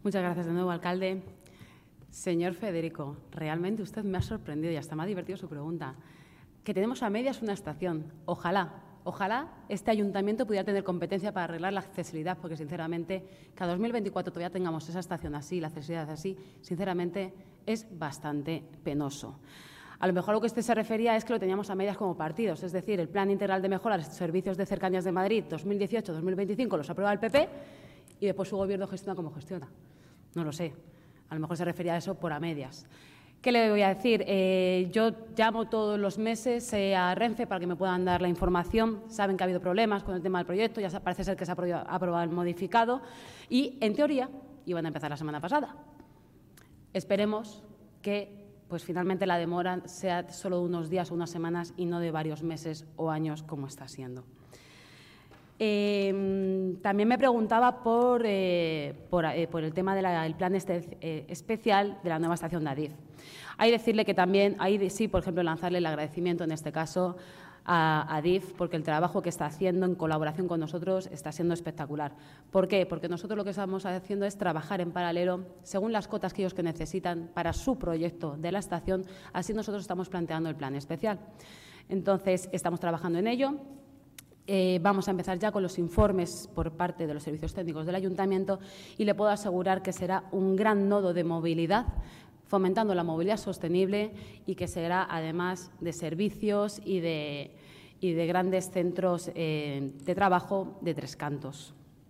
Muchas gracias de nuevo, alcalde. Señor Federico, realmente usted me ha sorprendido y hasta me ha divertido su pregunta. Que tenemos a medias una estación. Ojalá este ayuntamiento pudiera tener competencia para arreglar la accesibilidad, porque sinceramente que a 2024 todavía tengamos esa estación así, la accesibilidad así, sinceramente es bastante penoso. A lo mejor lo que usted se refería es que lo teníamos a medias como partidos, es decir, el Plan Integral de Mejora de los Servicios de Cercanías de Madrid 2018-2025 los aprueba el PP y después su Gobierno gestiona como gestiona. No lo sé. A lo mejor se refería a eso por a medias. ¿Qué le voy a decir? Yo llamo todos los meses a Renfe para que me puedan dar la información. Saben que ha habido problemas con el tema del proyecto, ya parece ser que se ha aprobado el modificado y, en teoría, iban a empezar la semana pasada. Esperemos que finalmente la demora sea solo de unos días o unas semanas y no de varios meses o años como está siendo. También me preguntaba por el tema del plan especial de la nueva estación de Adif. Hay que decirle que también, ahí sí, por ejemplo, lanzarle el agradecimiento en este caso a Adif, porque el trabajo que está haciendo en colaboración con nosotros está siendo espectacular. ¿Por qué? Porque nosotros lo que estamos haciendo es trabajar en paralelo según las cotas que ellos necesitan para su proyecto de la estación, así nosotros estamos planteando el plan especial. Entonces, estamos trabajando en ello. Vamos a empezar ya con los informes por parte de los servicios técnicos del Ayuntamiento y le puedo asegurar que será un gran nodo de movilidad, fomentando la movilidad sostenible y que será, además, de servicios y de grandes centros de trabajo de Tres Cantos.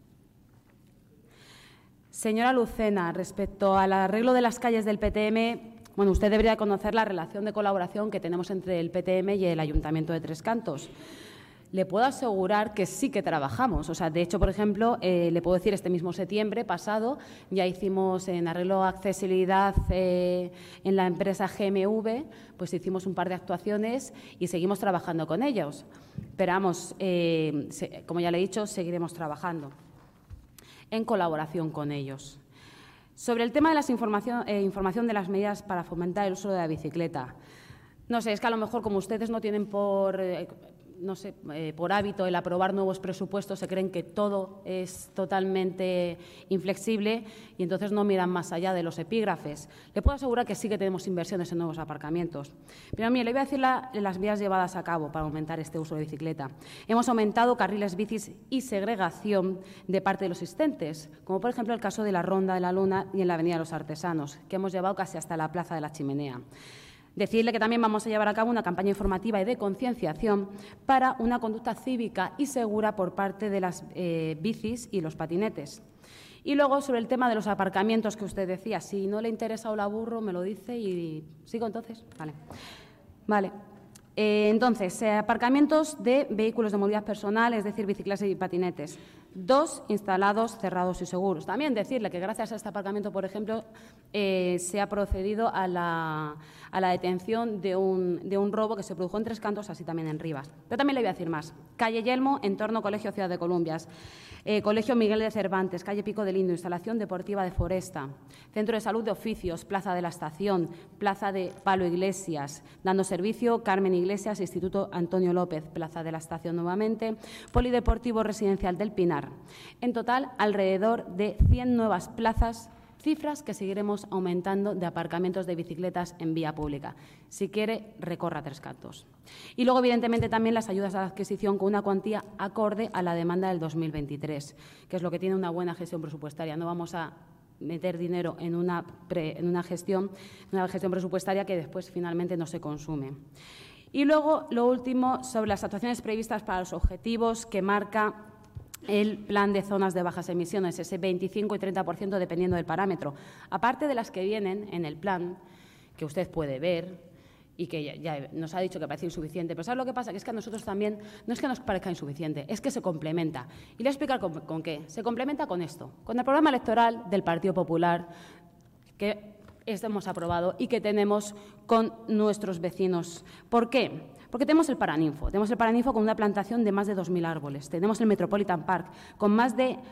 Señora Lucena, respecto al arreglo de las calles del PTM, bueno, usted debería conocer la relación de colaboración que tenemos entre el PTM y el Ayuntamiento de Tres Cantos. Le puedo asegurar que sí que trabajamos. O sea, de hecho, por ejemplo, le puedo decir, este mismo septiembre pasado ya hicimos en arreglo accesibilidad en la empresa GMV, pues hicimos un par de actuaciones y seguimos trabajando con ellos. Pero vamos, como ya le he dicho, seguiremos trabajando en colaboración con ellos. Sobre el tema de la información de las medidas para fomentar el uso de la bicicleta. No sé, es que a lo mejor como ustedes no tienen por hábito el aprobar nuevos presupuestos, se creen que todo es totalmente inflexible y entonces no miran más allá de los epígrafes. Le puedo asegurar que sí que tenemos inversiones en nuevos aparcamientos. Pero mire, le voy a decir las vías llevadas a cabo para aumentar este uso de bicicleta. Hemos aumentado carriles bicis y segregación de parte de los existentes, como por ejemplo el caso de la Ronda de la Luna y en la Avenida de los Artesanos, que hemos llevado casi hasta la Plaza de la Chimenea. Decirle que también vamos a llevar a cabo una campaña informativa y de concienciación para una conducta cívica y segura por parte de las bicis y los patinetes. Y luego, sobre el tema de los aparcamientos que usted decía, si no le interesa o la aburro, me lo dice y sigo entonces. Vale. Entonces, aparcamientos de vehículos de movilidad personal, es decir, bicicletas y patinetes. 2 instalados, cerrados y seguros. También decirle que gracias a este aparcamiento, por ejemplo, se ha procedido a la detención de un robo que se produjo en Tres Cantos, así también en Rivas. Pero también le voy a decir más. Calle Yelmo, entorno Colegio Ciudad de Columbias. Colegio Miguel de Cervantes, calle Pico de Lindo, instalación deportiva de Foresta, Centro de Salud de Oficios, Plaza de la Estación, Plaza de Palo Iglesias, dando servicio Carmen Iglesias, Instituto Antonio López, Plaza de la Estación nuevamente, Polideportivo Residencial del Pinar. En total, alrededor de 100 nuevas plazas, cifras que seguiremos aumentando de aparcamientos de bicicletas en vía pública. Si quiere, recorra Tres Cantos. Y luego, evidentemente, también las ayudas a la adquisición con una cuantía acorde a la demanda del 2023, que es lo que tiene una buena gestión presupuestaria. No vamos a meter dinero en una gestión presupuestaria que después finalmente no se consume. Y luego, lo último, sobre las actuaciones previstas para los objetivos que marca el plan de zonas de bajas emisiones, ese 25 y 30% dependiendo del parámetro. Aparte de las que vienen en el plan, que usted puede ver y que ya nos ha dicho que parece insuficiente, pero ¿sabe lo que pasa? Que es que a nosotros también no es que nos parezca insuficiente, es que se complementa. Y le voy a explicar con qué. Se complementa con esto, con el programa electoral del Partido Popular que hemos aprobado y que tenemos con nuestros vecinos. ¿Por qué? Porque tenemos el Paraninfo. Tenemos el Paraninfo con una plantación de más de 2.000 árboles. Tenemos el Metropolitan Park con más de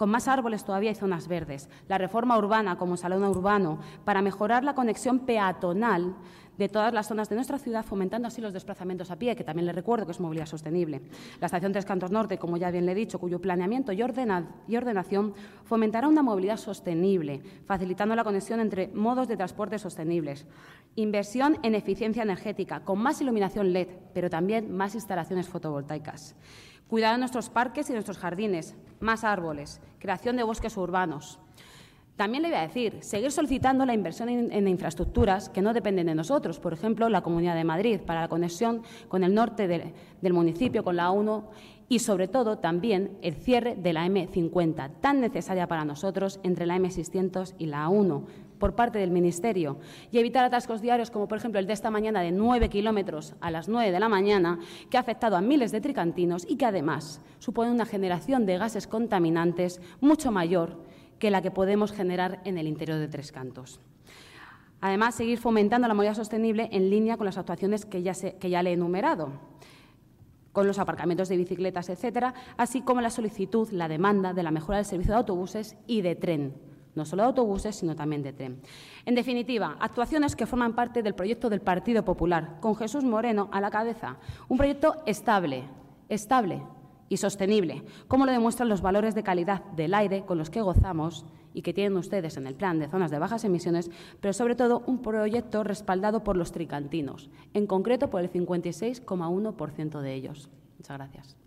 con más árboles todavía y zonas verdes, la reforma urbana como salón urbano para mejorar la conexión peatonal de todas las zonas de nuestra ciudad, fomentando así los desplazamientos a pie, que también les recuerdo que es movilidad sostenible. La estación Tres Cantos Norte, como ya bien le he dicho, cuyo planeamiento y ordenación fomentará una movilidad sostenible, facilitando la conexión entre modos de transporte sostenibles. Inversión en eficiencia energética, con más iluminación LED, pero también más instalaciones fotovoltaicas. Cuidado de nuestros parques y nuestros jardines, más árboles, creación de bosques urbanos. También le voy a decir, seguir solicitando la inversión en infraestructuras que no dependen de nosotros, por ejemplo, la Comunidad de Madrid, para la conexión con el norte del municipio, con la A1, y, sobre todo, también el cierre de la M50, tan necesaria para nosotros, entre la M600 y la A1, por parte del Ministerio, y evitar atascos diarios, como por ejemplo el de esta mañana de 9 kilómetros a las 9 de la mañana, que ha afectado a miles de tricantinos y que, además, supone una generación de gases contaminantes mucho mayor que la que podemos generar en el interior de Tres Cantos. Además, seguir fomentando la movilidad sostenible en línea con las actuaciones que ya le he enumerado, con los aparcamientos de bicicletas, etcétera, así como la solicitud, la demanda de la mejora del servicio de autobuses y de tren, no solo de autobuses, sino también de tren. En definitiva, actuaciones que forman parte del proyecto del Partido Popular, con Jesús Moreno a la cabeza, un proyecto estable y sostenible, como lo demuestran los valores de calidad del aire con los que gozamos y que tienen ustedes en el plan de zonas de bajas emisiones, pero sobre todo un proyecto respaldado por los tricantinos, en concreto por el 56,1% de ellos. Muchas gracias.